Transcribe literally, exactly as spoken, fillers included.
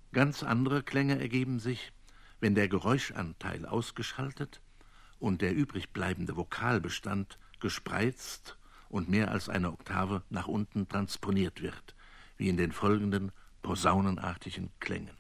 Ganz andere Klänge ergeben sich, wenn der Geräuschanteil ausgeschaltet und der übrig bleibende Vokalbestand gespreizt und mehr als eine Oktave nach unten transponiert wird, wie in den folgenden posaunenartigen Klängen.